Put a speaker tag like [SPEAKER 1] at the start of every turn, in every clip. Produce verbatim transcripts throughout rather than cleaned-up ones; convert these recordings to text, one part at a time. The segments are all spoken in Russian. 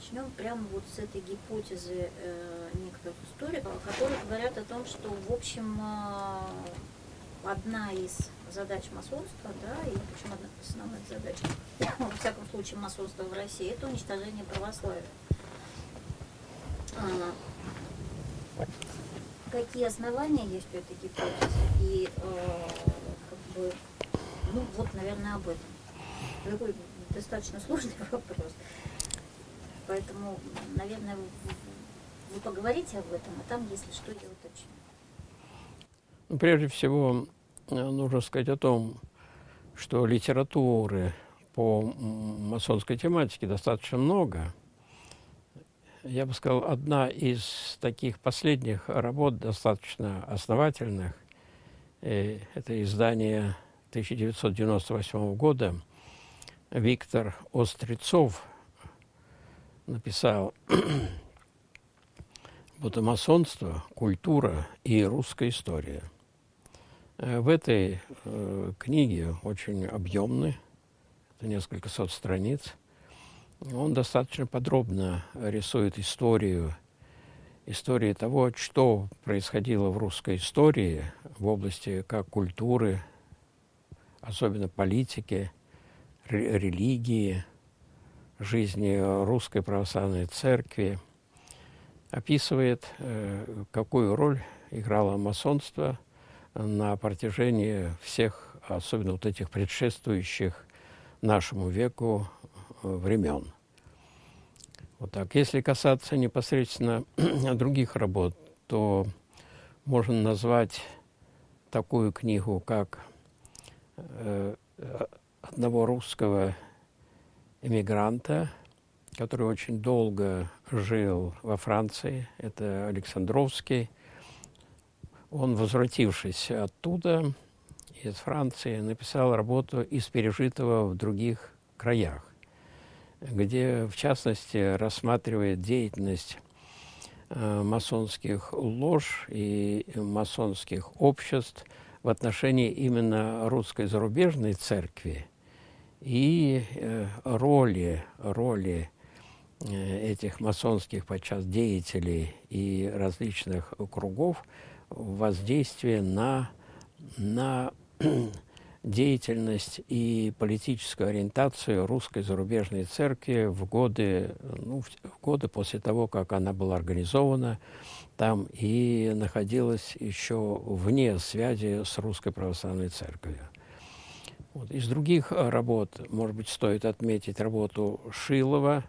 [SPEAKER 1] начнем прямо вот с этой гипотезы э, некоторых историков, которые говорят о том, что, в общем, э, одна из задач масонства, да, и причем одна из основных задач, во всяком случае, масонства в России, это уничтожение православия. А, какие основания есть у этой гипотезы? И э, как бы, ну вот, наверное, об этом. Такой достаточно сложный вопрос. Поэтому, наверное, вы, вы поговорите об этом, а там, если что, я уточню.
[SPEAKER 2] Ну, прежде всего, нужно сказать о том, что литературы по масонской тематике достаточно много. Я бы сказал, одна из таких последних работ, достаточно основательных, это издание тысяча девятьсот девяносто восьмого года. Виктор Острецов написал будто масонство, культура и русская история. В этой э, книге очень объемный, это несколько сот страниц. Он достаточно подробно рисует историю, историю того, что происходило в русской истории в области как культуры, особенно политики, религии, жизни Русской Православной Церкви, описывает, э, какую роль играло масонство на протяжении всех, особенно вот этих предшествующих нашему веку времен. Вот так. Если касаться непосредственно других работ, то можно назвать такую книгу, как э, одного русского эмигранта, который очень долго жил во Франции, это Александровский. Он, возвратившись оттуда, из Франции, написал работу из пережитого в других краях, где, в частности, рассматривает деятельность э, масонских лож и масонских обществ в отношении именно русской зарубежной церкви и э, роли, роли э, этих масонских подчас деятелей и различных кругов воздействие на, на деятельность и политическую ориентацию русской зарубежной церкви в годы, ну, в годы после того, как она была организована там и находилась еще вне связи с Русской Православной Церковью. Вот. Из других работ, может быть, стоит отметить работу Шилова.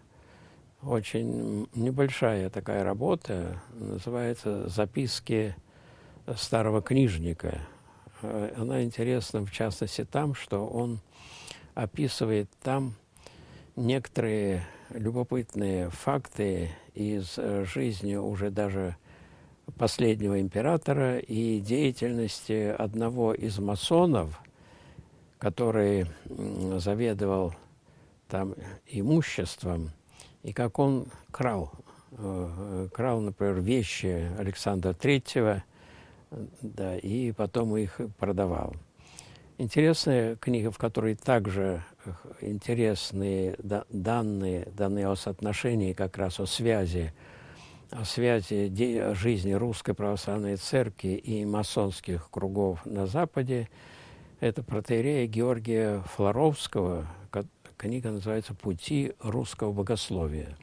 [SPEAKER 2] Очень небольшая такая работа, называется «Записки старого книжника». Она интересна, в частности, там, что он описывает там некоторые любопытные факты из жизни уже даже последнего императора и деятельности одного из масонов, который заведовал там имуществом, и как он крал, крал, например, вещи Александра Третьего, да, и потом их продавал. Интересная книга, в которой также интересные данные, данные о соотношении, как раз о связи, о связи жизни Русской Православной Церкви и масонских кругов на Западе. Это протоиерея Георгия Флоровского. Книга называется «Пути русского богословия».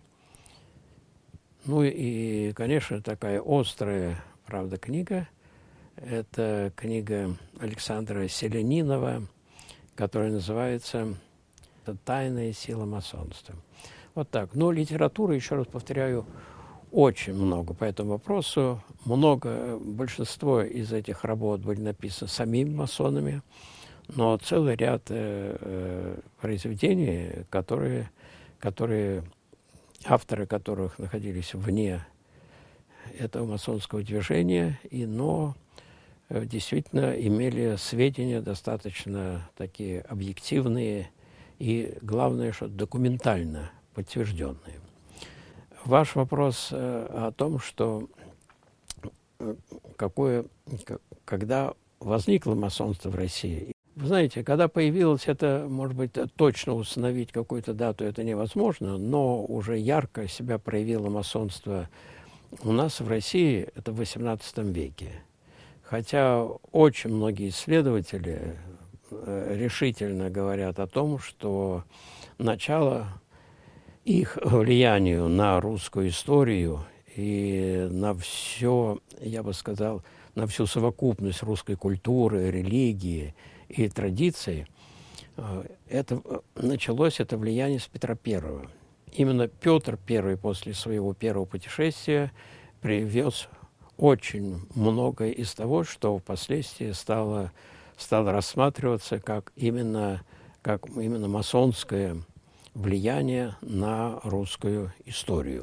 [SPEAKER 2] Ну и, конечно, такая острая, правда, книга. Это книга Александра Селянинова, которая называется «Тайная сила масонства». Вот так. Но литературы, еще раз повторяю, очень много по этому вопросу. Много, большинство из этих работ были написаны самими масонами, но целый ряд э, э, произведений, которые, которые, авторы которых находились вне этого масонского движения, и, но э, действительно имели сведения достаточно такие объективные и, главное, что документально подтвержденные. Ваш вопрос э, о том, что э, какое, когда возникло масонство в России. Вы знаете, когда появилось это, может быть, точно установить какую-то дату это невозможно, но уже ярко себя проявило масонство у нас в России, это в восемнадцатом веке. Хотя очень многие исследователи решительно говорят о том, что начало их влиянию на русскую историю и на все, я бы сказал, на всю совокупность русской культуры, религии и традиций, это, началось это влияние с Петра Первого. Именно Петр Первый после своего первого путешествия привез очень многое из того, что впоследствии стало, стало рассматриваться как именно, как именно масонское влияние на русскую историю.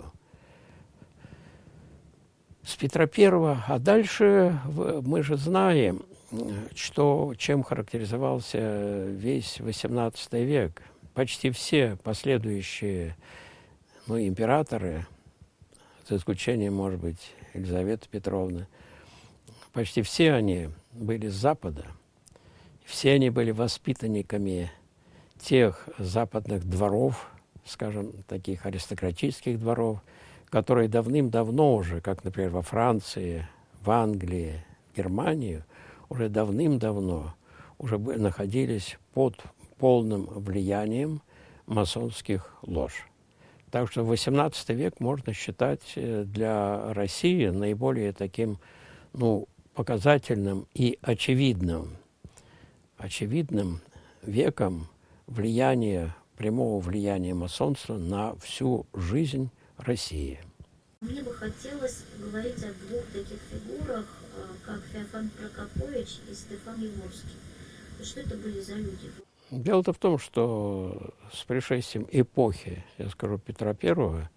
[SPEAKER 2] С Петра Первого, а дальше мы же знаем, что, чем характеризовался весь восемнадцатый век. Почти все последующие ну, императоры, за исключением, может быть, Елизаветы Петровны, почти все они были с Запада. Все они были воспитанниками тех западных дворов, скажем, таких аристократических дворов, которые давным-давно уже, как, например, во Франции, в Англии, в Германии, уже давным-давно уже находились под полным влиянием масонских лож. Так что восемнадцатый век можно считать для России наиболее таким, ну, показательным и очевидным, очевидным веком влияния, прямого влияния масонства на всю жизнь России.
[SPEAKER 1] Мне бы хотелось говорить о двух таких фигурах, как Феофан Прокопович и Стефан Юворский. Что это были за люди?
[SPEAKER 2] Дело-то в том, что с пришествием эпохи, я скажу, Петра Первого,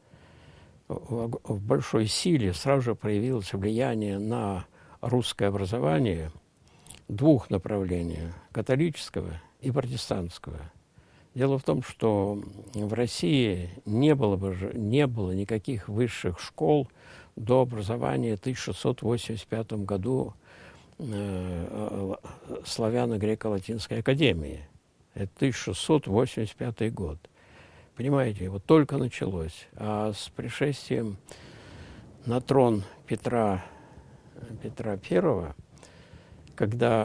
[SPEAKER 2] в большой силе сразу же проявилось влияние на русское образование двух направлений – католического и протестантского. Дело в том, что в России не было, бы, не было никаких высших школ до образования в тысяча шестьсот восемьдесят пятом году э, Славяно-Греко-Латинской академии. Это тысяча шестьсот восемьдесят пятый год. Понимаете, вот только началось. А с пришествием на трон Петра, Петра Первого, когда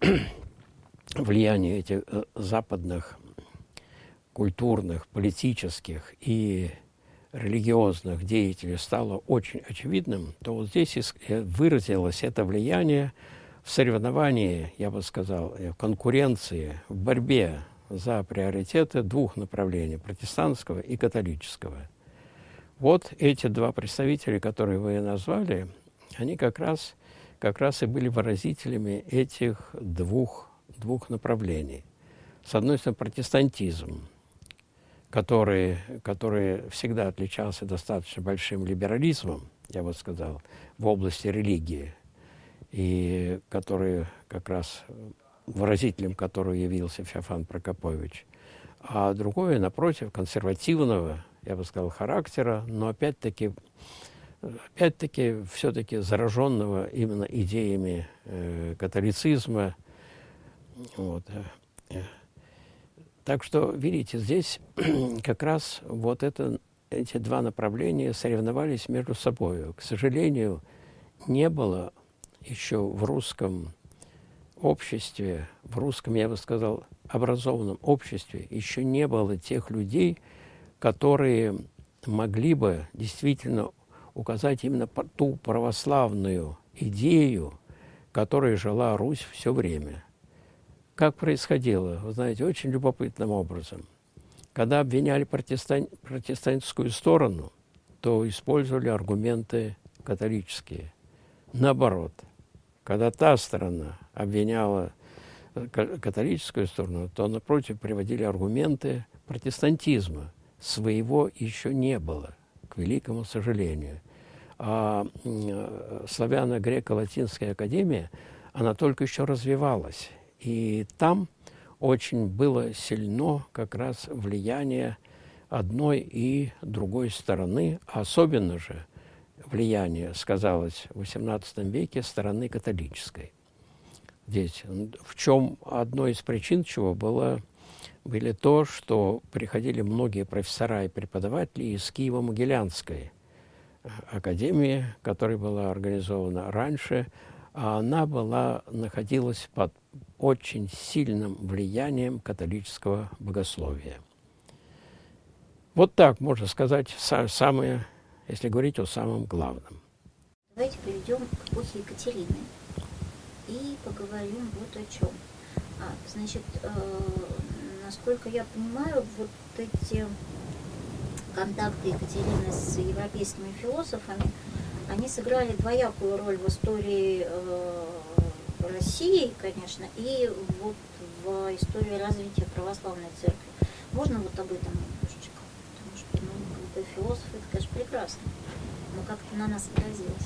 [SPEAKER 2] влияние этих западных культурных, политических и религиозных деятелей стало очень очевидным, то вот здесь выразилось это влияние в соревновании, я бы сказал, в конкуренции, в борьбе за приоритеты двух направлений – протестантского и католического. Вот эти два представителя, которые вы назвали, они как раз, как раз и были выразителями этих двух, двух направлений. С одной стороны, протестантизм, который, который всегда отличался достаточно большим либерализмом, я бы сказал, в области религии, и который как раз выразителем которого явился Феофан Прокопович, а другое, напротив, консервативного, я бы сказал, характера, но опять-таки, опять-таки все-таки зараженного именно идеями э, католицизма. Вот. Так что, видите, здесь как раз вот это, эти два направления соревновались между собой. К сожалению, не было еще в русском обществе, в русском, я бы сказал, образованном обществе, еще не было тех людей, которые могли бы действительно указать именно ту православную идею, которой жила Русь все время. Как происходило, вы знаете, очень любопытным образом. Когда обвиняли протестан... протестантскую сторону, то использовали аргументы католические. Наоборот, когда та сторона обвиняла католическую сторону, то, напротив, приводили аргументы протестантизма. Своего еще не было, к великому сожалению. А Славяно-Греко-Латинская академия, она только еще развивалась. И там очень было сильно как раз влияние одной и другой стороны, а особенно же влияние сказалось в восемнадцатом веке стороны католической. здесь. В чем одной из причин чего было, были то, что приходили многие профессора и преподаватели из Киево-Могилянской академии, которая была организована раньше, а она была, находилась под очень сильным влиянием католического богословия. Вот так можно сказать самое, если говорить о самом главном.
[SPEAKER 1] Давайте перейдем к эпохе Екатерины и поговорим вот о чем. А, значит, э, насколько я понимаю, вот эти контакты Екатерины с европейскими философами, они сыграли двоякую роль в истории э, России, конечно, и вот в истории развития православной церкви. Можно вот об этом немножечко? Потому что, ну, как бы философы, это, конечно, прекрасно, но как-то на нас отразилось.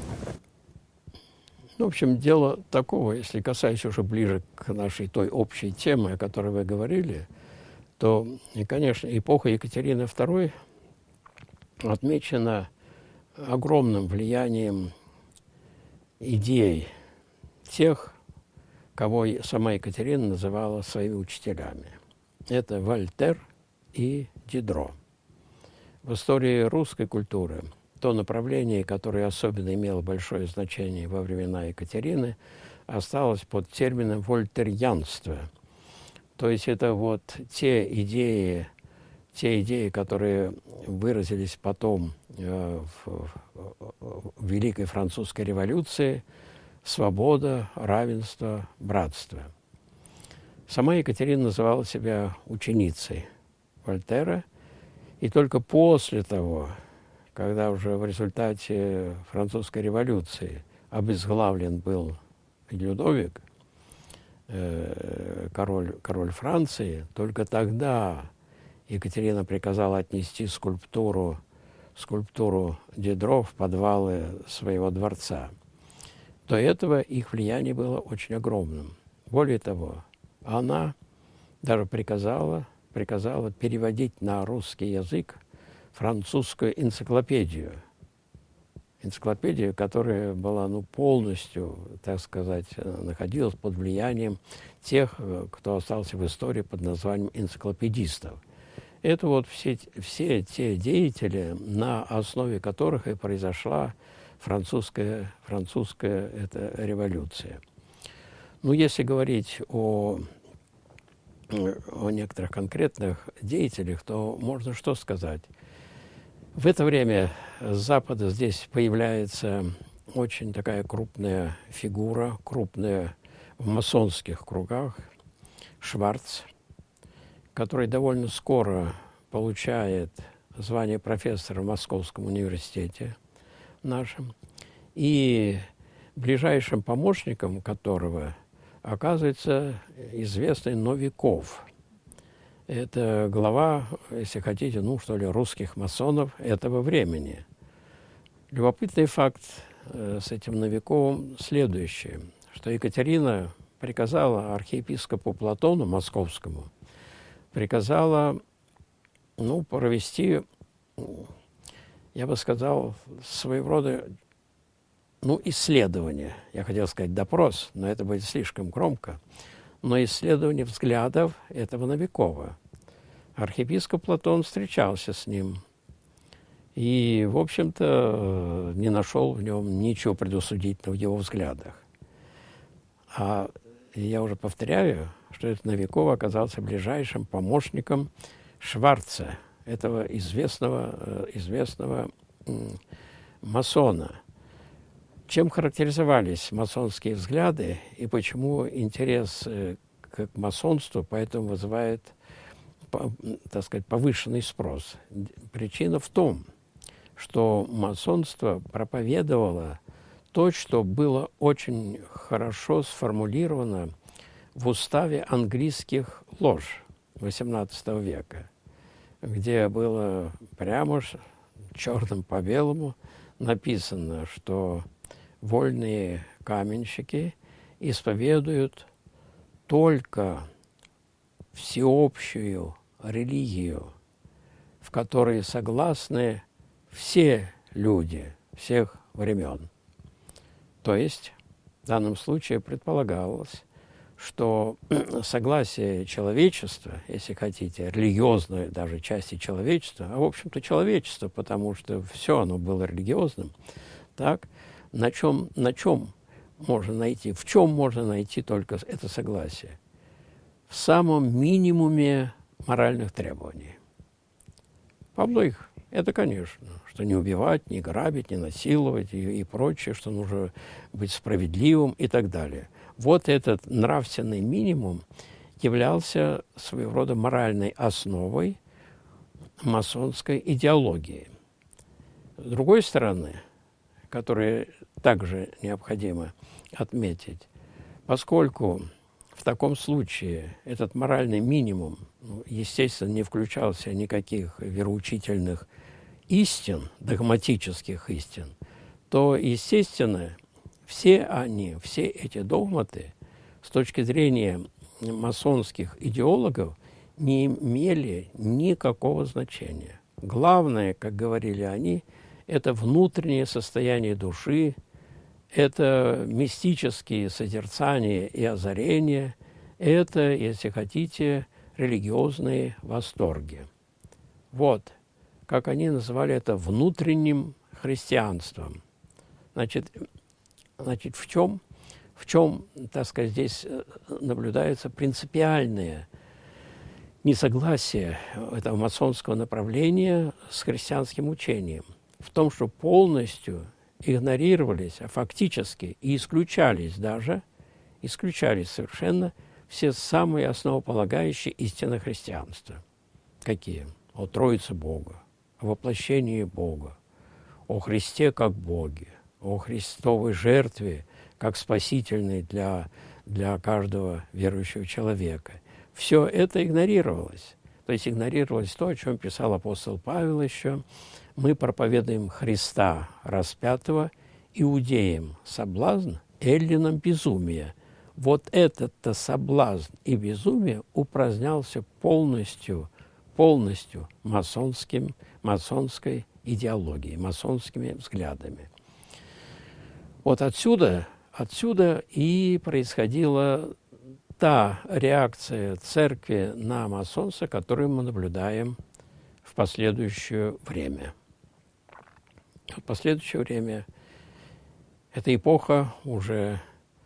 [SPEAKER 2] Ну, в общем, дело такого, если касаясь уже ближе к нашей той общей теме, о которой вы говорили, то, и, конечно, эпоха Екатерины второй отмечена огромным влиянием идей тех, кого сама Екатерина называла своими учителями. Это Вольтер и Дидро. В истории русской культуры то направление, которое особенно имело большое значение во времена Екатерины, осталось под термином вольтерьянство. То есть это вот те идеи, те идеи, которые выразились потом э, в, в Великой Французской революции: свобода, равенство, братство. Сама Екатерина называла себя ученицей Вольтера, и только после того, когда уже в результате французской революции обезглавлен был Людовик, э, король, король Франции, только тогда Екатерина приказала отнести скульптуру, скульптуру Дидро в подвалы своего дворца. До этого их влияние было очень огромным. Более того, она даже приказала, приказала переводить на русский язык французскую энциклопедию. Энциклопедию, которая была, ну, полностью, так сказать, находилась под влиянием тех, кто остался в истории под названием энциклопедистов. Это вот все, все те деятели, на основе которых и произошла французская, французская это, революция. Ну, если говорить о, о некоторых конкретных деятелях, то можно что сказать? В это время с Запада здесь появляется очень такая крупная фигура, крупная в масонских кругах, Шварц, который довольно скоро получает звание профессора в Московском университете нашем, и ближайшим помощником которого оказывается известный Новиков. Это глава, если хотите, ну, что ли, русских масонов этого времени. Любопытный факт э, с этим Новиковым следующий, что Екатерина приказала архиепископу Платону Московскому, приказала, ну, провести, я бы сказал, своего рода, ну, исследование. Я хотел сказать допрос, но это будет слишком громко. Но исследование взглядов этого Новикова. Архиепископ Платон встречался с ним и, в общем-то, не нашел в нем ничего предусудительного в его взглядах. А я уже повторяю, что этот Новиков оказался ближайшим помощником Шварца, этого известного, известного масона. Чем характеризовались масонские взгляды и почему интерес к масонству поэтому вызывает, так сказать, повышенный спрос? Причина в том, что масонство проповедовало то, что было очень хорошо сформулировано в уставе английских лож восемнадцатого века, где было прямо черным по белому написано, что вольные каменщики исповедуют только всеобщую религию, в которой согласны все люди всех времен. То есть В данном случае предполагалось, что согласие человечества, если хотите, религиозной даже части человечества, а в общем-то человечество, потому что все оно было религиозным, так, на чем, на чем можно найти, в чем можно найти только это согласие? В самом минимуме моральных требований. Пабло их, это, конечно, что не убивать, не грабить, не насиловать и, и прочее, что нужно быть справедливым и так далее. Вот этот нравственный минимум являлся своего рода моральной основой масонской идеологии. С другой стороны, которое также необходимо отметить, поскольку в таком случае этот моральный минимум, ну, естественно, не включался никаких вероучительных истин, догматических истин, то, естественно, все они, все эти догматы с точки зрения масонских идеологов не имели никакого значения. Главное, как говорили они, это внутреннее состояние души, это мистические созерцания и озарения, это, если хотите, религиозные восторги. Вот, как они называли это, внутренним христианством. Значит, значит в чем, в чем, так сказать, здесь наблюдается принципиальное несогласие этого масонского направления с христианским учением? В том, что полностью игнорировались, а фактически и исключались даже, исключались совершенно все самые основополагающие истины христианства. Какие? О Троице Бога, о воплощении Бога, о Христе как Боге, о Христовой жертве как спасительной для, для каждого верующего человека. Все это игнорировалось. То есть игнорировалось то, о чем писал апостол Павел еще. Мы проповедуем Христа распятого иудеям соблазн, эллинам безумие. Вот этот-то соблазн и безумие упразднялся полностью, полностью масонским, масонской идеологией, масонскими взглядами. Вот отсюда, отсюда и происходила та реакция церкви на масонство, которую мы наблюдаем в последующее время. В последующее время эта эпоха уже,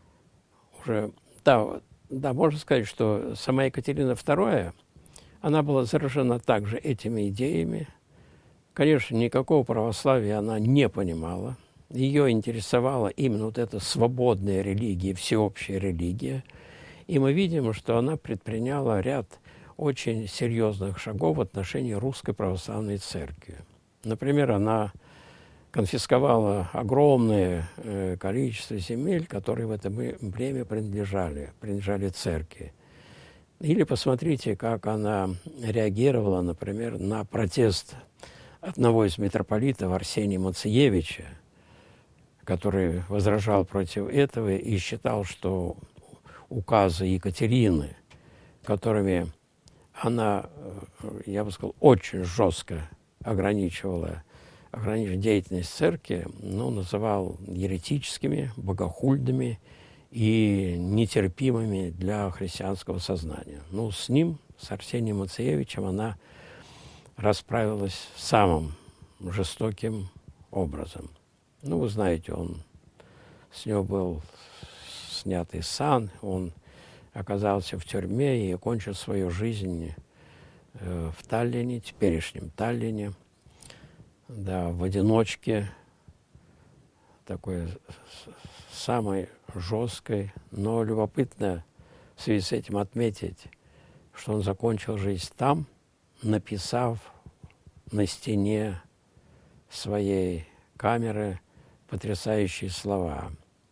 [SPEAKER 2] уже да, да, можно сказать, что сама Екатерина вторая, она была заражена также этими идеями. Конечно, никакого православия она не понимала. Ее интересовала именно вот эта свободная религия, всеобщая религия. И мы видим, что она предприняла ряд очень серьезных шагов в отношении Русской Православной Церкви. Например, она конфисковала огромное э, количество земель, которые в это время принадлежали, принадлежали церкви. Или посмотрите, как она реагировала, например, на протест одного из митрополитов, Арсения Мациевича, который возражал против этого и считал, что указы Екатерины, которыми она, я бы сказал, очень жестко ограничивала, ограничивала деятельность церкви, ну, называл еретическими, богохульными и нетерпимыми для христианского сознания. Ну, с ним, с Арсением Мациевичем, она расправилась самым жестоким образом. Ну, вы знаете, он, с него был снятый сан, он оказался в тюрьме и окончил свою жизнь э, в Таллине, теперешнем Таллине, да, в одиночке, такой самой жесткой, но любопытно в связи с этим отметить, что он закончил жизнь там, написав на стене своей камеры потрясающие слова.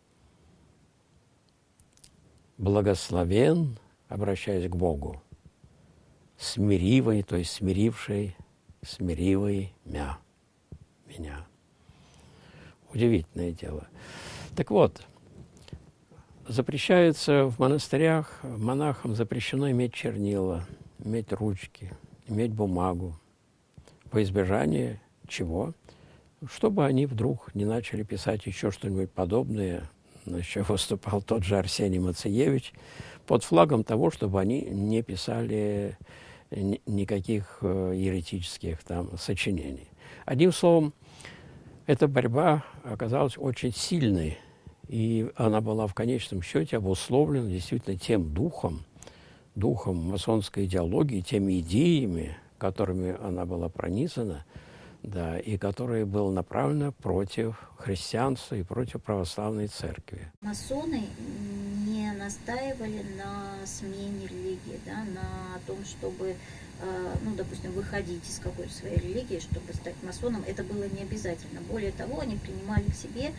[SPEAKER 2] «Благословен», обращаясь к Богу, «смиривый», то есть смиривший, смиривый мя, меня. Удивительное дело. Так вот, запрещается в монастырях, монахам запрещено иметь чернила, иметь ручки, иметь бумагу. Во избежание чего? Чтобы они вдруг не начали писать еще что-нибудь подобное еще выступал тот же Арсений Мациевич, под флагом того, чтобы они не писали никаких еретических там сочинений. Одним словом, эта борьба оказалась очень сильной, и она была в конечном счете обусловлена действительно тем духом, духом масонской идеологии, теми идеями, которыми она была пронизана, да, и которые были направлены против христианства и против православной церкви.
[SPEAKER 1] Масоны не настаивали на смене религии, да, на том, чтобы, ну, допустим, выходить из какой-то своей религии, чтобы стать масоном. Это было не обязательно. Более того, они принимали к себе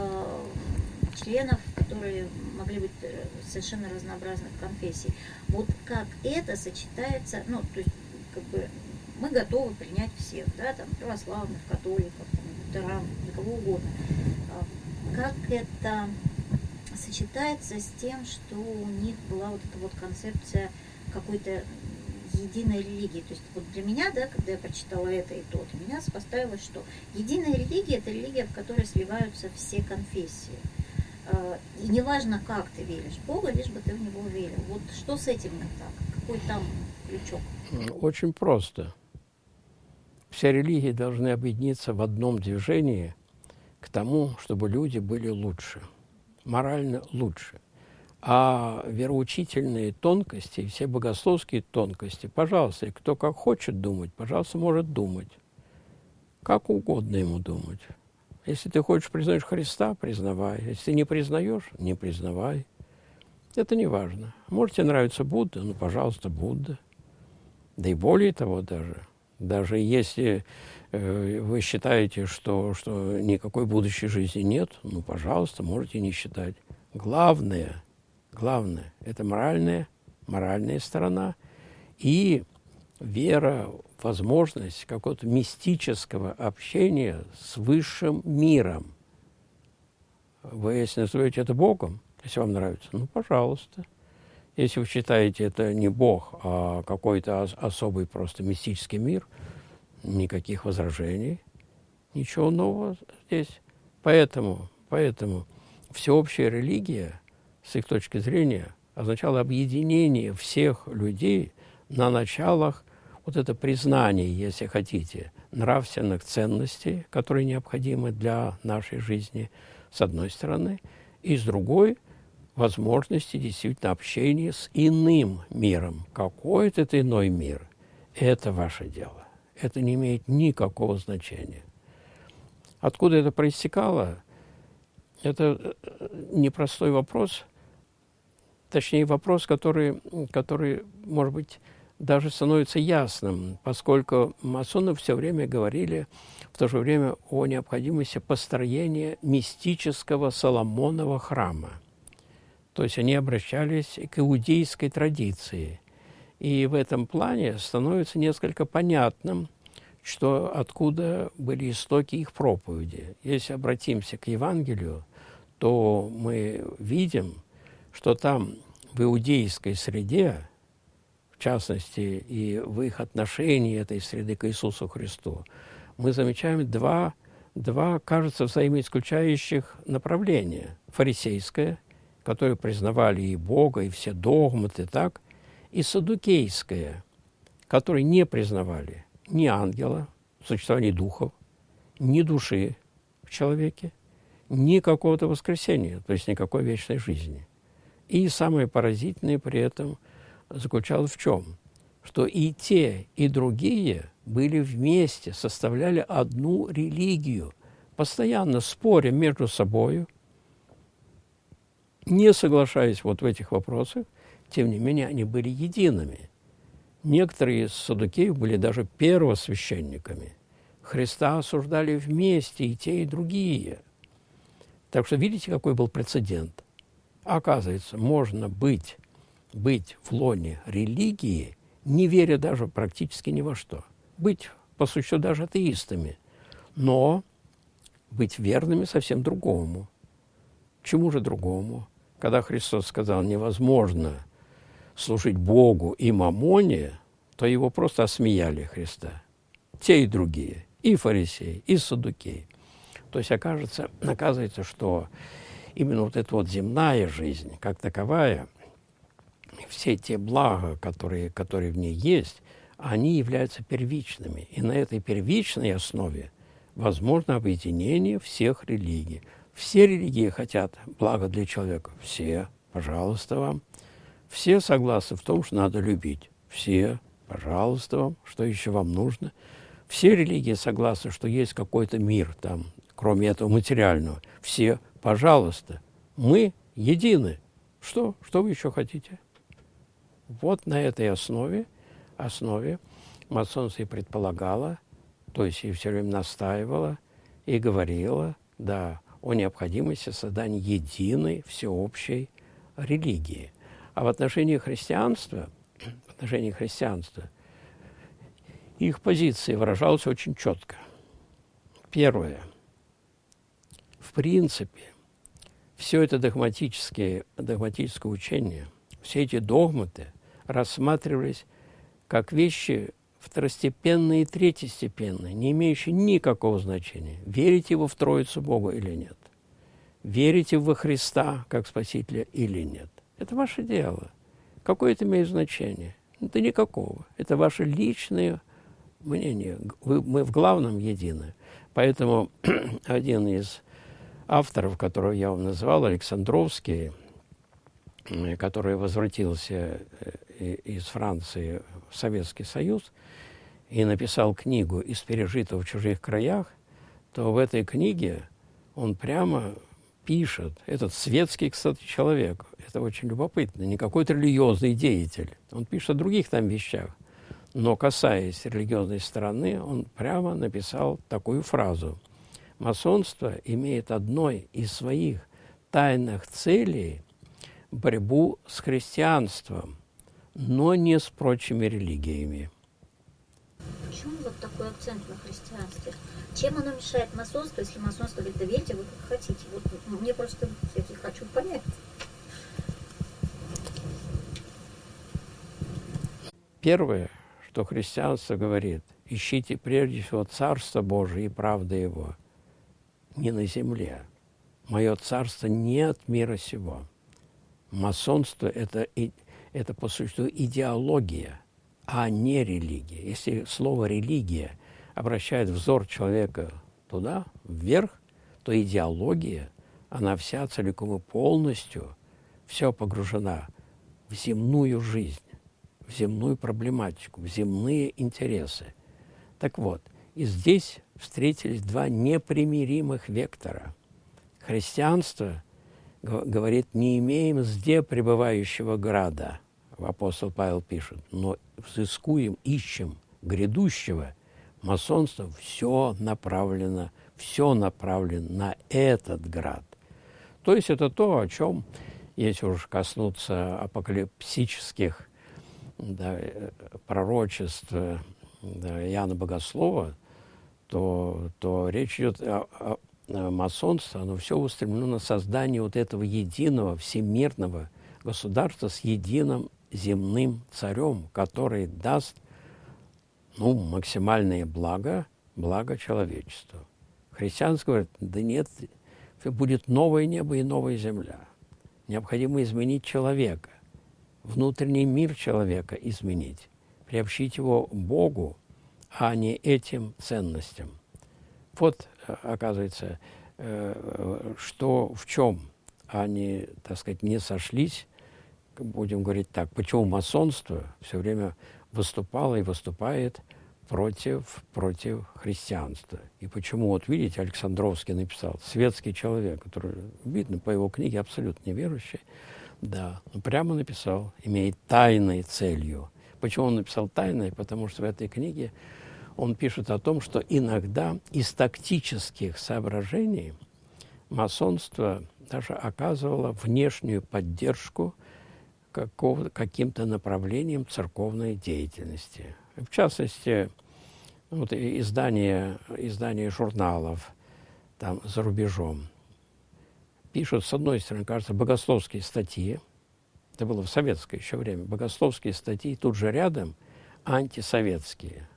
[SPEAKER 1] членов, которые могли быть совершенно разнообразных конфессий. Вот как это сочетается, ну, то есть, как бы, мы готовы принять всех, да, там, православных, католиков, там, лютеран, кого угодно. Как это сочетается с тем, что у них была вот эта вот концепция какой-то единой религии. То есть вот для меня, да, когда я прочитала это и то, для меня сопоставилось, что единая религия – это религия, в которой сливаются все конфессии. И неважно, как ты веришь в Бога, лишь бы ты в Него верил. Вот что с этим не так? Какой там крючок?
[SPEAKER 2] Очень просто. Все религии должны объединиться в одном движении к тому, чтобы люди были лучше, морально лучше. А вероучительные тонкости, все богословские тонкости, пожалуйста, кто как хочет думать, пожалуйста, может думать. Как угодно ему думать. Если ты хочешь признать Христа, признавай. Если ты не признаешь, не признавай. Это не важно. Может, тебе нравится Будда, ну, пожалуйста, Будда. Да и более того даже. Даже если э, вы считаете, что, что никакой будущей жизни нет, ну, пожалуйста, можете не считать. Главное, главное – это моральная, моральная сторона и вера, возможность какого-то мистического общения с высшим миром. Вы, если называете это Богом, если вам нравится, ну, пожалуйста. Если вы считаете это не Бог, а какой-то особый просто мистический мир, никаких возражений, ничего нового здесь. Поэтому, поэтому всеобщая религия, с их точки зрения, означала объединение всех людей на началах вот это признание, если хотите, нравственных ценностей, которые необходимы для нашей жизни, с одной стороны, и с другой – возможности действительно общения с иным миром. Какой это иной мир? Это ваше дело. Это не имеет никакого значения. Откуда это проистекало? Это непростой вопрос, точнее вопрос, который, который, может быть, даже становится ясным, поскольку масоны все время говорили в то же время о необходимости построения мистического Соломонова храма. То есть они обращались к иудейской традиции. И в этом плане становится несколько понятным, что откуда были истоки их проповеди. Если обратимся к Евангелию, то мы видим, что там в иудейской среде, в частности, и в их отношении этой среды к Иисусу Христу, мы замечаем два, два кажется, взаимоисключающих направления. Фарисейское, которые признавали и Бога, и все догмы, и так, и саддукейское, которые не признавали ни ангела, существования духов, ни души в человеке, ни какого-то воскресения, то есть никакой вечной жизни. И самое поразительное при этом заключалось в чем? Что и те, и другие были вместе, составляли одну религию, постоянно споря между собой, не соглашаясь вот в этих вопросах, тем не менее они были едиными. Некоторые из саддукеев были даже первосвященниками. Христа осуждали вместе и те, и другие. Так что видите, какой был прецедент? Оказывается, можно быть, быть в лоне религии, не веря даже практически ни во что. Быть, по сути, даже атеистами, но быть верными совсем другому. Чему же другому? Когда Христос сказал, невозможно служить Богу и мамоне, то его просто осмеяли Христа. Те и другие, и фарисеи, и саддукеи. То есть окажется, оказывается, что именно вот эта вот земная жизнь, как таковая, все те блага, которые, которые в ней есть, они являются первичными. И на этой первичной основе возможно объединение всех религий. Все религии хотят блага для человека. Все, пожалуйста, вам. Все согласны в том, что надо любить. Все, пожалуйста, вам. Что еще вам нужно? Все религии согласны, что есть какой-то мир там, кроме этого материального. Все, пожалуйста. Мы едины. Что? Что вы еще хотите? Вот на этой основе, основе масонство и предполагало, то есть и все время настаивало и говорило, да, о необходимости создания единой всеобщей религии. А в отношении христианства, в отношении христианства, их позиция выражалась очень четко. Первое. В принципе, все это догматическое, догматическое учение, все эти догматы рассматривались как вещи второстепенные и третьестепенные, не имеющие никакого значения. Верите вы в Троицу Бога или нет? Верите во Христа как Спасителя или нет? Это ваше дело. Какое это имеет значение? Да никакого. Это ваше личное мнение. Вы, мы в главном едины. Поэтому один из авторов, которого я вам назвал, Александровский, который возвратился из Франции в Советский Союз и написал книгу «Из пережитого в чужих краях», то в этой книге он прямо пишет, этот светский, кстати, человек, это очень любопытно, не какой-то религиозный деятель, он пишет о других там вещах, но касаясь религиозной стороны, он прямо написал такую фразу: масонство имеет одной из своих тайных целей борьбу с христианством, но не с прочими религиями.
[SPEAKER 1] Почему вот такой акцент на христианстве? Чем оно мешает масонству, если масонство говорит, да верьте вы как хотите? Вот мне просто, я хочу понять.
[SPEAKER 2] Первое, что христианство говорит, ищите прежде всего Царство Божие и правды Его не на земле. Мое царство не от мира сего. Масонство – это, это по существу идеология, а не религия. Если слово «религия» обращает взор человека туда, вверх, то идеология, она вся целиком и полностью, все погружена в земную жизнь, в земную проблематику, в земные интересы. Так вот, и здесь встретились два непримиримых вектора. Христианство говорит, не имеем зде пребывающего града, апостол Павел пишет, но взыскуем, ищем грядущего. Масонство все направлено, все направлено на этот град. То есть это то, о чем, если уж коснуться апокалипсических, да, пророчеств, да, Иоанна Богослова, то, то речь идет о, о, о масонстве, оно все устремлено на создание вот этого единого всемирного государства с единым земным царем, который даст, ну, максимальное благо, благо человечеству. Христианство говорит, да нет, будет новое небо и новая земля. Необходимо изменить человека, внутренний мир человека изменить, приобщить его Богу, а не этим ценностям. Вот, оказывается, что, в чем они, так сказать, не сошлись, будем говорить так, почему масонство все время выступало и выступает против, против христианства. И почему, вот видите, Александровский написал, светский человек, который, видно по его книге, абсолютно неверующий, да, но прямо написал, имеет тайной целью. Почему он написал тайной? Потому что в этой книге он пишет о том, что иногда из тактических соображений масонство даже оказывало внешнюю поддержку каким-то направлением церковной деятельности. В частности, вот издание, издание журналов там, за рубежом пишут, с одной стороны, кажется, богословские статьи, это было в советское еще время, богословские статьи, тут же рядом антисоветские.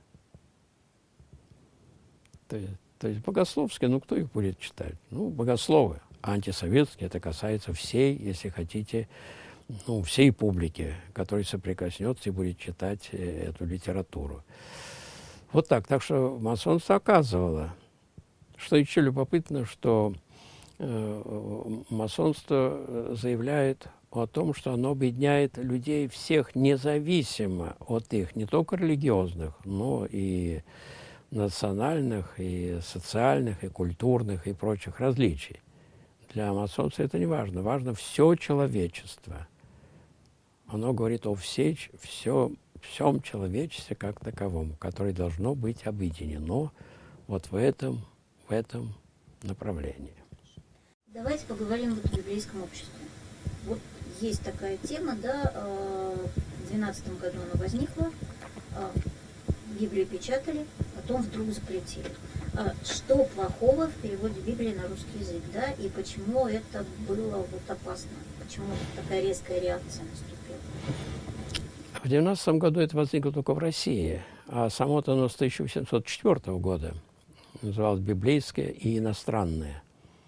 [SPEAKER 2] То есть, то есть богословские, ну кто их будет читать? Ну, богословы, антисоветский, это касается всей, если хотите, ну, всей публики, которая соприкоснется и будет читать эту литературу. Вот так. Так что масонство оказывало. Что еще любопытно, что э, масонство заявляет о том, что оно объединяет людей всех независимо от их не только религиозных, но и национальных, и социальных, и культурных, и прочих различий. Для масонства это не важно. Важно все человечество. Оно говорит о всей, все, всем человечестве как таковом, которое должно быть объединено вот в этом, в этом направлении.
[SPEAKER 1] Давайте поговорим вот о библейском обществе. Вот есть такая тема, да, в две тысячи двенадцатом году она возникла, Библию печатали, потом вдруг запретили. Что плохого в переводе Библии на русский язык, да, и почему это было вот опасно? Почему такая резкая реакция наступила?
[SPEAKER 2] В девяностом году это возникло только в России, а само-то оно с тысяча восемьсот четвёртого года называлось библейское и иностранное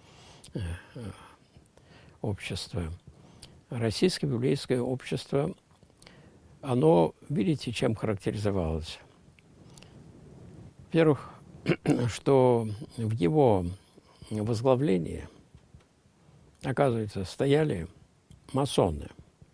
[SPEAKER 2] общество. Российское библейское общество, оно, видите, чем характеризовалось? Во-первых, что в его возглавлении, оказывается, стояли масоны,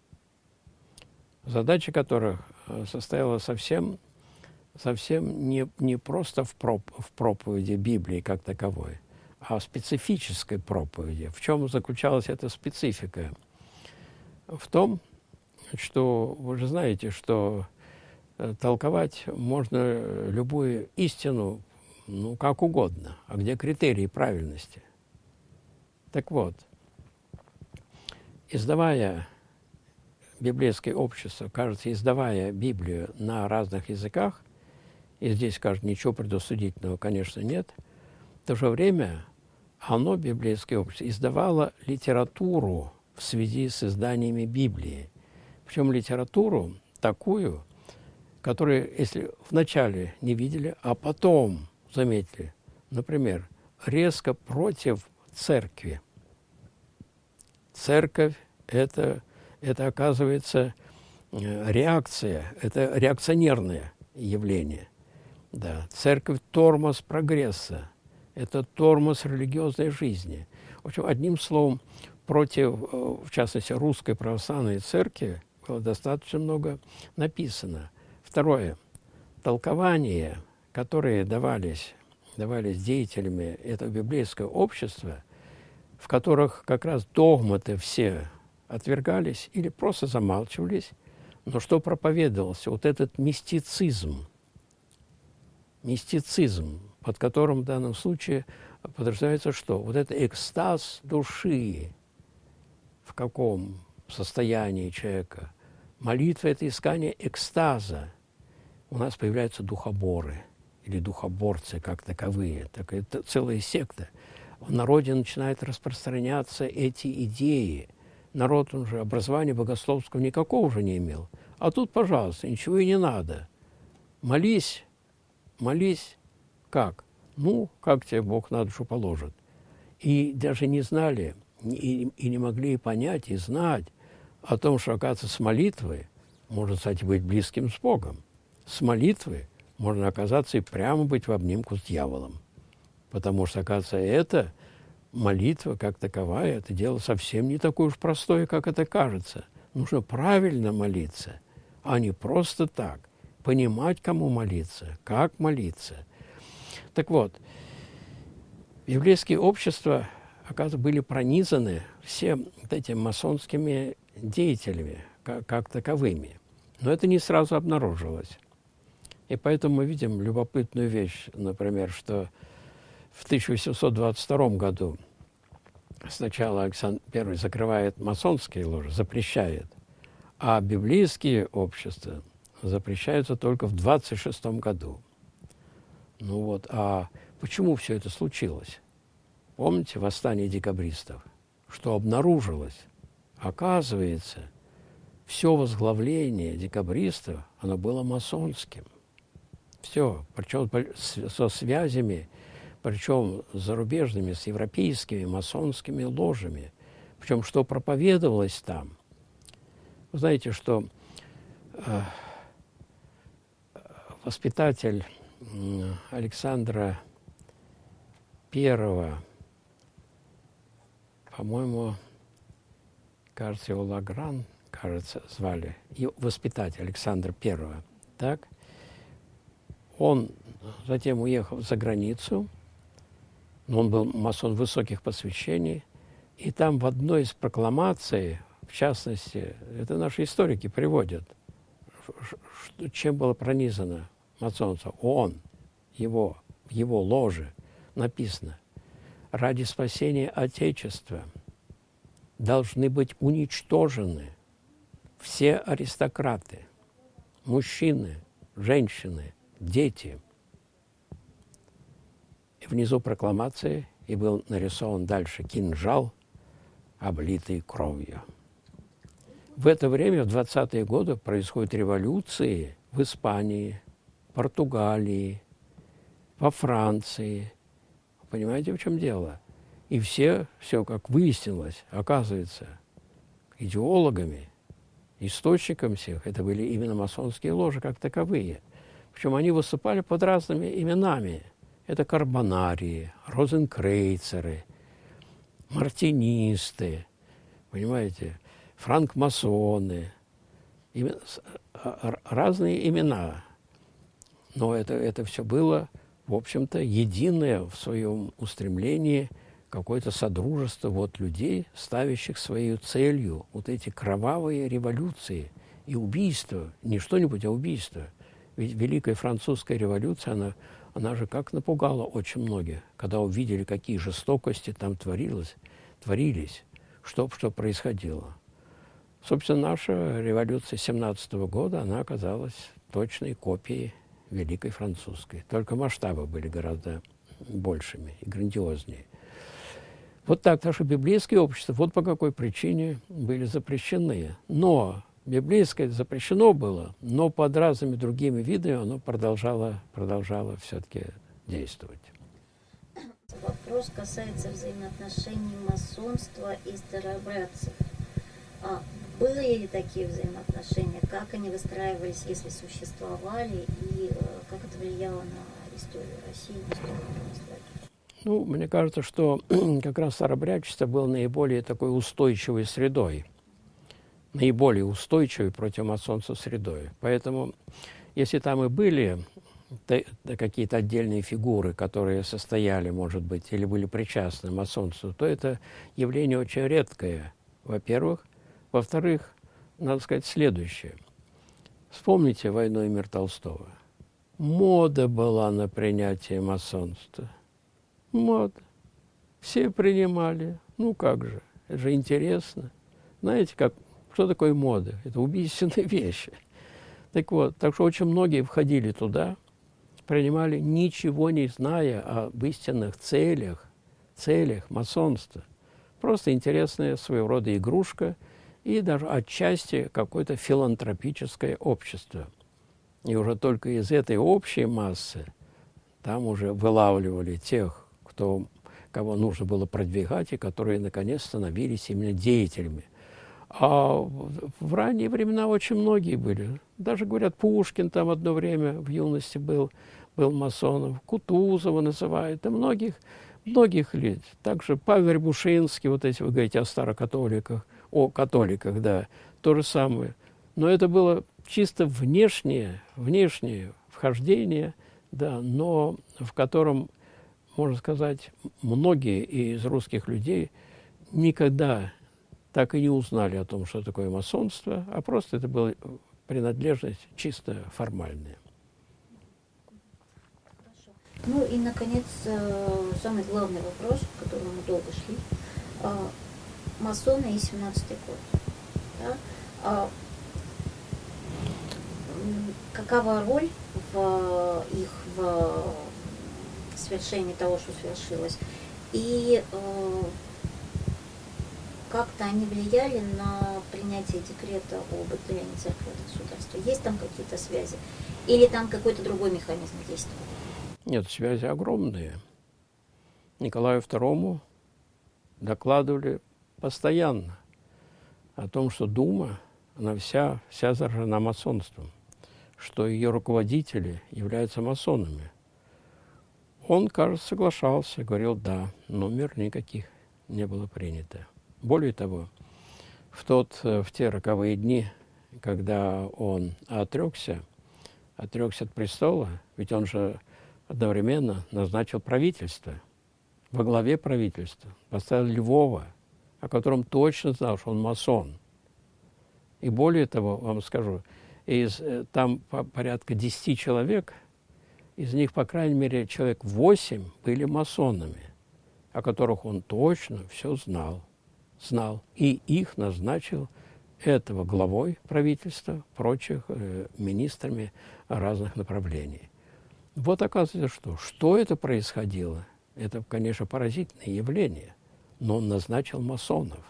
[SPEAKER 2] задача которых состояла совсем, совсем не, не просто в, проп, в проповеди Библии как таковой, а в специфической проповеди. В чем заключалась эта специфика? В том, что вы же знаете, что толковать можно любую истину, ну, как угодно, а где критерии правильности. Так вот, издавая библейское общество, кажется, издавая Библию на разных языках, и здесь, кажется, ничего предосудительного, конечно, нет, в то же время оно, библейское общество, издавало литературу в связи с изданиями Библии. Причем литературу такую, которую, если вначале не видели, а потом заметили, например, резко против церкви. Церковь – это, это, оказывается, реакция, это реакционерное явление. Да. Церковь – тормоз прогресса, это тормоз религиозной жизни. В общем, одним словом, против, в частности, русской православной церкви было достаточно много написано. Второе. Толкования, которые давались, давались деятелями этого библейского общества, в которых как раз догматы все отвергались или просто замалчивались, но что проповедовался? Вот этот мистицизм. Мистицизм, под которым в данном случае подразумевается что? Вот это экстаз души, в каком состоянии человека. Молитва – это искание экстаза. У нас появляются духоборы или духоборцы как таковые. Так это целая секта. В народе начинают распространяться эти идеи. Народ, он же образования богословского никакого уже не имел. А тут, пожалуйста, ничего и не надо. Молись, молись. Как? Ну, как тебе Бог на душу положит. И даже не знали, и, и не могли понять, и знать о том, что, оказывается, с молитвой можно, кстати, быть близким с Богом. С молитвой можно оказаться и прямо быть в обнимку с дьяволом. Потому что, оказывается, это молитва как таковая, это дело совсем не такое уж простое, как это кажется. Нужно правильно молиться, а не просто так. Понимать, кому молиться, как молиться. Так вот, еврейские общества, оказывается, были пронизаны все вот этими масонскими деятелями, как, как таковыми. Но это не сразу обнаружилось. И поэтому мы видим любопытную вещь, например, что в тысяча восемьсот двадцать втором году сначала Александр Первый закрывает масонские ложи, запрещает, а библейские общества запрещаются только в двадцать шестом году. Ну вот, а почему все это случилось? Помните восстание декабристов? Что обнаружилось? Оказывается, все возглавление декабристов, оно было масонским. Все, причем со связями причем с зарубежными, с европейскими масонскими ложами. Причем, что проповедовалось там. Вы знаете, что э, воспитатель э, Александра Первого, по-моему, кажется, его Лагран, кажется, звали, и воспитатель Александра Первого, так? Он затем уехал за границу, но он был масон высоких посвящений, и там в одной из прокламаций, в частности, это наши историки приводят, чем было пронизано масонство. Он, его, его ложе, написано: ради спасения Отечества должны быть уничтожены все аристократы, мужчины, женщины, дети. И внизу прокламации и был нарисован дальше кинжал, облитый кровью. В это время, в двадцатые годы, происходят революции в Испании, Португалии, во Франции. Понимаете, в чем дело? И все, все, как выяснилось, оказывается, идеологами, источником всех, это были именно масонские ложи как таковые. Причем они выступали под разными именами. Это карбонарии, розенкрейцеры, мартинисты, понимаете, франкмасоны. Именно, разные имена. Но это, это все было, в общем-то, единое в своем устремлении какое-то содружество вот людей, ставящих своей целью вот эти кровавые революции и убийства, не что-нибудь, а убийства. Ведь Великая Французская революция, она, она же как напугала очень многих, когда увидели, какие жестокости там творилось, творились, что, что происходило. Собственно, наша революция семнадцатого года, она оказалась точной копией Великой Французской. Только масштабы были гораздо большими и грандиознее. Вот так наши библейские общества, вот по какой причине были запрещены. Но библейское запрещено было, но под разными другими видами оно продолжало, продолжало все-таки действовать.
[SPEAKER 1] Вопрос касается взаимоотношений масонства и старообрядцев. А были ли такие взаимоотношения? Как они выстраивались, если существовали? И э, как это влияло на историю России, на историю православия?
[SPEAKER 2] Ну, мне кажется, что как раз старообрядчество было наиболее такой устойчивой средой, наиболее устойчивой против масонства средой. Поэтому, если там и были какие-то отдельные фигуры, которые состояли, может быть, или были причастны масонству, то это явление очень редкое, во-первых. Во-вторых, надо сказать следующее. Вспомните «Войну и мир» Толстого. Мода была на принятие масонства. Мода. Все принимали. Ну как же, это же интересно. Знаете, как, что такое мода? Это убийственные вещи. Так вот, так что очень многие входили туда, принимали, ничего не зная об истинных целях, целях масонства. Просто интересная своего рода игрушка и даже отчасти какое-то филантропическое общество. И уже только из этой общей массы там уже вылавливали тех, кто, кого нужно было продвигать и которые, наконец, становились именно деятелями. А в ранние времена очень многие были. Даже, говорят, Пушкин там одно время в юности был, был масоном, Кутузова называют, и многих, многих лиц. Также Павел Рябушинский, вот эти, вы говорите о старокатоликах, о католиках, да, то же самое. Но это было чисто внешнее, внешнее вхождение, да, но в котором, можно сказать, многие из русских людей никогда так и не узнали о том, что такое масонство, а просто это была принадлежность чисто формальная.
[SPEAKER 1] Хорошо. Ну и, наконец, самый главный вопрос, к которому мы долго шли. Масоны и семнадцатый год. Да? Какова роль в их в свершении того, что свершилось? И э, как-то они влияли на принятие декрета об отделении церкви от государства? Есть там какие-то связи? Или там какой-то другой механизм действует?
[SPEAKER 2] Нет, связи огромные. Николаю второму докладывали постоянно о том, что Дума, она вся, вся заражена масонством, что ее руководители являются масонами. Он, кажется, соглашался, говорил «да», но мер никаких не было принято. Более того, в, тот, в те роковые дни, когда он отрекся, отрекся от престола, ведь он же одновременно назначил правительство, во главе правительства поставил Львова, о котором точно знал, что он масон. И более того, вам скажу, из, там порядка десяти человек, из них, по крайней мере, человек восемь были масонами, о которых он точно все знал, знал. И их назначил этого главой правительства, прочих э, министрами разных направлений. Вот оказывается, что, что это происходило? Это, конечно, поразительное явление, но он назначил масонов.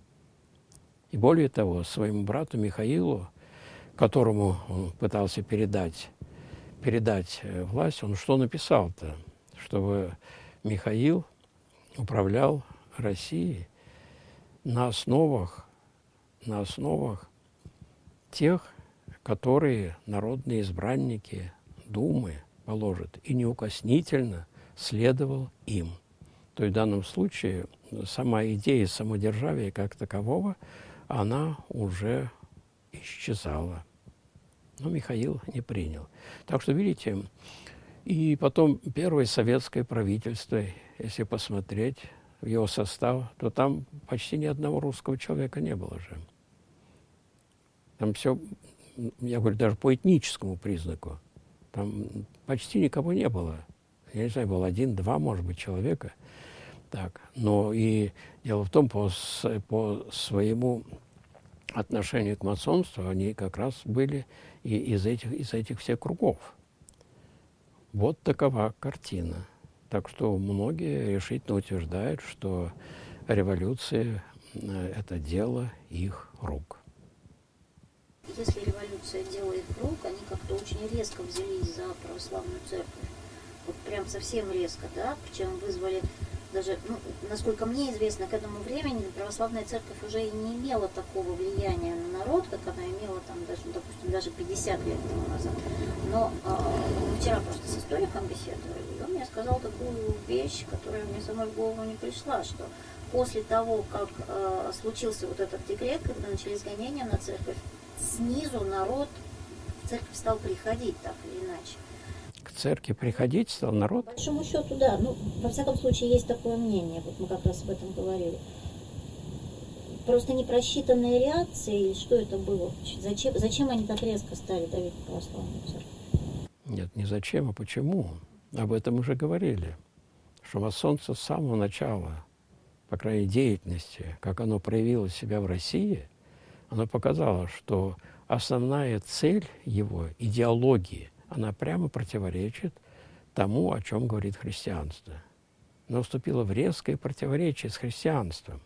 [SPEAKER 2] И более того, своему брату Михаилу, которому он пытался передать, передать власть, он что написал-то? Чтобы Михаил управлял Россией на основах, на основах тех, которые народные избранники Думы положат, и неукоснительно следовал им. То есть в данном случае сама идея самодержавия как такового, она уже исчезала. Но Михаил не принял. Так что, видите, и потом первое советское правительство, если посмотреть в его состав, то там почти ни одного русского человека не было же. Там все, я говорю, даже по этническому признаку, там почти никого не было. Я не знаю, был один-два, может быть, человека. Так. Но и дело в том, по, по своему отношению к масонству, они как раз были и из этих, из этих всех кругов. Вот такова картина. Так что многие решительно утверждают, что революция – это дело их рук.
[SPEAKER 1] Если революция дело их рук, они как-то очень резко взялись за православную церковь. Вот прям совсем резко, да, причем вызвали даже, ну, насколько мне известно, к этому времени православная церковь уже и не имела такого влияния на народ, как она имела там даже, допустим, даже пятьдесят лет тому назад. Но э, вчера просто с историком беседовали, и он мне сказал такую вещь, которая мне самой в голову не пришла, что после того, как э, случился вот этот декрет, когда начались гонения на церковь, снизу народ в церковь стал приходить так или иначе.
[SPEAKER 2] К церкви приходить стал народ?
[SPEAKER 1] По большому счету, да. Ну, во всяком случае, есть такое мнение. Вот мы как раз об этом говорили. Просто непросчитанная реакция, или что это было? Зачем, зачем они так резко стали давить на православную церковь?
[SPEAKER 2] Нет, не зачем, а почему. Об этом уже говорили. Что масонство с самого начала, по крайней мере, деятельности, как оно проявило себя в России, оно показало, что основная цель его, идеологии, она прямо противоречит тому, о чем говорит христианство. Оно вступило в резкое противоречие с христианством.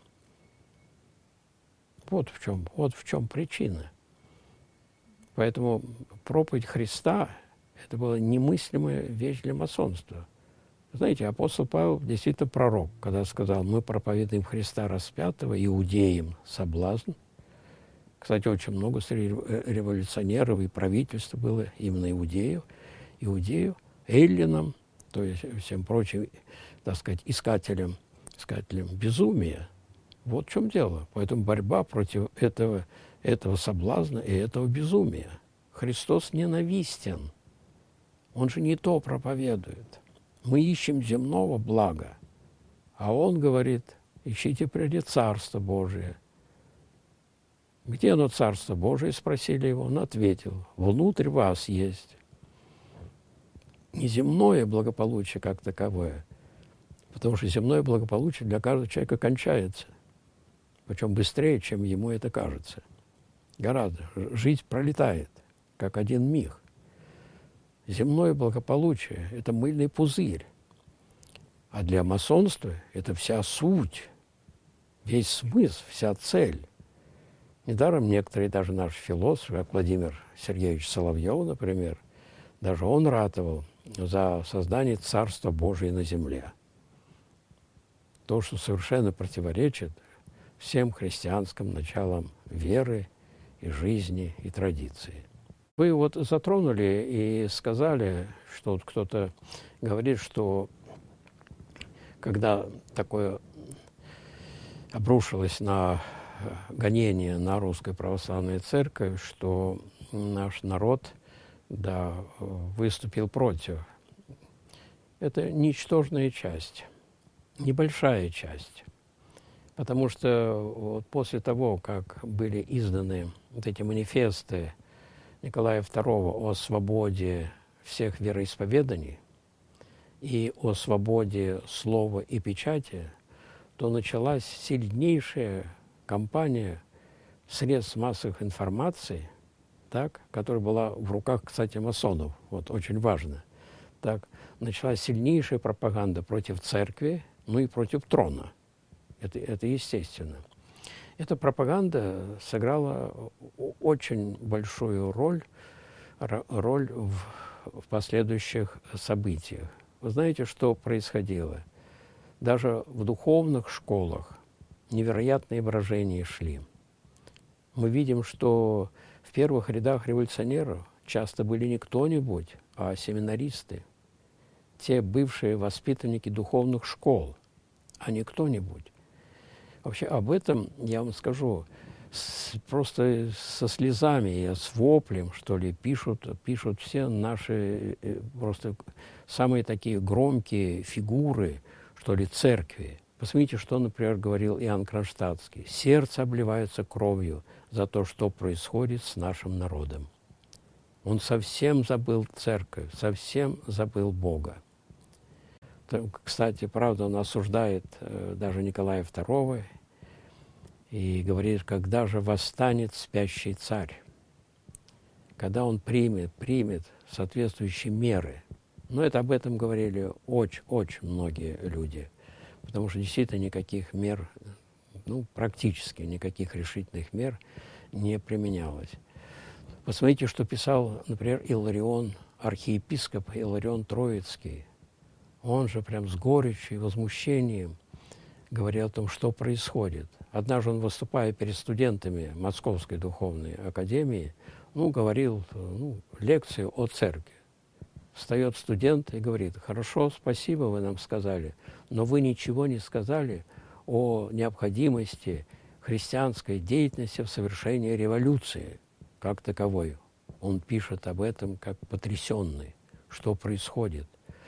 [SPEAKER 2] Вот в чем, вот в чем причина. Поэтому проповедь Христа – это была немыслимая вещь для масонства. Знаете, апостол Павел действительно пророк, когда сказал: мы проповедуем Христа распятого, иудеям соблазн. Кстати, очень много среди революционеров и правительства было именно иудеев, иудеев, эллинам, то есть всем прочим, так сказать, искателям, искателям безумия. Вот в чем дело. Поэтому борьба против этого, этого соблазна и этого безумия. Христос ненавистен. Он же не то проповедует. Мы ищем земного блага, а Он говорит: ищите прежде Царство Божие. Где оно, Царство Божие, спросили его. Он ответил: внутрь вас есть. Не земное благополучие как таковое, потому что земное благополучие для каждого человека кончается, причем быстрее, чем ему это кажется. Гораздо. Жизнь пролетает, как один миг. Земное благополучие – это мыльный пузырь, а для масонства это вся суть, весь смысл, вся цель. Недаром некоторые, даже наши философы, как Владимир Сергеевич Соловьев, например, даже он ратовал за создание Царства Божия на земле. то, что совершенно противоречит всем христианским началам веры и жизни и традиции. Вы вот затронули и сказали, что вот кто-то говорит, что когда такое обрушилось на гонение на Русскую Православную Церковь, что наш народ, да, выступил против. Это ничтожная часть, небольшая часть. Потому что вот после того, как были изданы вот эти манифесты Николая второго о свободе всех вероисповеданий и о свободе слова и печати, то началась сильнейшая кампания средств массовых информации, так, которая была в руках, кстати, масонов, вот очень важно. Так, началась сильнейшая пропаганда против церкви, ну и против трона. Это, это естественно. Эта пропаганда сыграла очень большую роль, роль в, в последующих событиях. Вы знаете, что происходило? Даже в духовных школах невероятные брожения шли. Мы видим, что в первых рядах революционеров часто были не кто-нибудь, а семинаристы, те бывшие воспитанники духовных школ, а не кто-нибудь. Вообще об этом, я вам скажу, с, просто со слезами, с воплем, что ли, пишут, пишут все наши просто самые такие громкие фигуры, что ли, церкви. Посмотрите, что, например, говорил Иоанн Кронштадтский. «Сердце обливается кровью за то, что происходит с нашим народом». Он совсем забыл церковь, совсем забыл Бога. Кстати, правда, он осуждает э, даже Николая второго и говорит, когда же восстанет спящий царь, когда он примет, примет соответствующие меры. Но это об этом говорили очень-очень многие люди, потому что действительно никаких мер, ну, практически никаких решительных мер не применялось. Посмотрите, что писал, например, Иларион, архиепископ Иларион Троицкий. Он же прям с горечью и возмущением говорил о том, что происходит. Однажды он, выступая перед студентами Московской духовной академии, ну, говорил ну, лекцию о церкви. Встает студент и говорит: «Хорошо, спасибо, вы нам сказали, но вы ничего не сказали о необходимости христианской деятельности в совершении революции как таковой». Он пишет об этом как потрясенный, что происходит.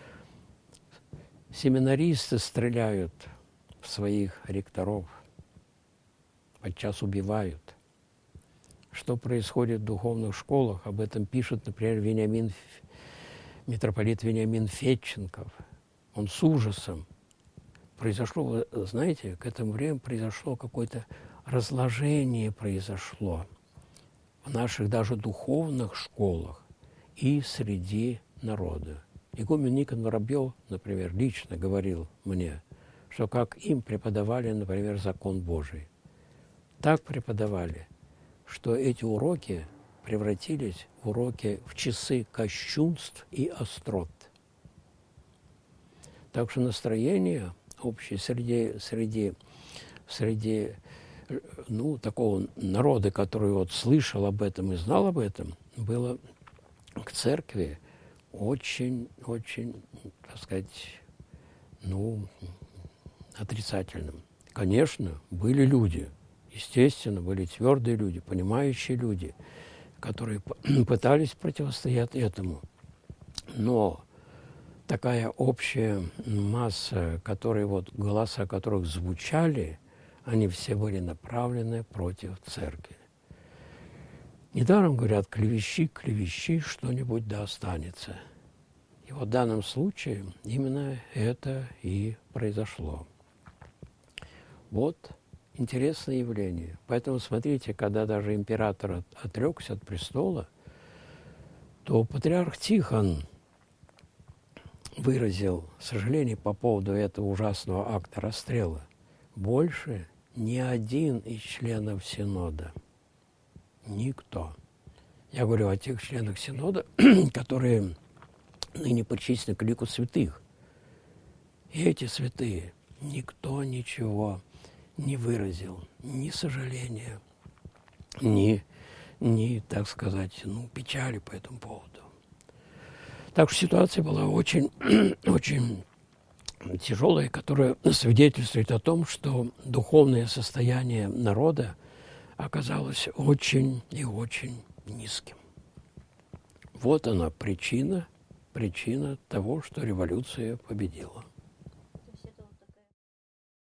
[SPEAKER 2] Семинаристы стреляют в своих ректоров, подчас убивают. Что происходит в духовных школах, об этом пишет, например, Вениамин, митрополит Вениамин Федченков. Он с ужасом. Произошло, вы знаете, к этому времени произошло какое-то разложение произошло в наших даже духовных школах и среди народа. Игумен Никон Воробьев, например, лично говорил мне, что как им преподавали, например, закон Божий. Так преподавали, что эти уроки превратились в уроки в часы кощунств и острот. Так что настроение общее среди, среди, среди ну, такого народа, который вот слышал об этом и знал об этом, было к церкви очень-очень, так сказать, ну, отрицательным. Конечно, были люди, естественно, были твердые люди, понимающие люди, которые пытались противостоять этому. Но такая общая масса, которые вот, голоса которых звучали, они все были направлены против церкви. Недаром говорят: клевещи, клевещи, что-нибудь да останется. И вот в данном случае именно это и произошло. Вот интересное явление. Поэтому смотрите, когда даже император отрекся от престола, то патриарх Тихон выразил сожаление по поводу этого ужасного акта расстрела. Больше ни один из членов Синода, никто. Я говорю о тех членах Синода, которые ныне причислены к лику святых. И эти святые никто ничего не выразил, ни сожаления, ни, ни, так сказать, ну, печали по этому поводу. Так что ситуация была очень, очень тяжелая, которая свидетельствует о том, что духовное состояние народа оказалось очень и очень низким. Вот она причина, причина того, что революция победила.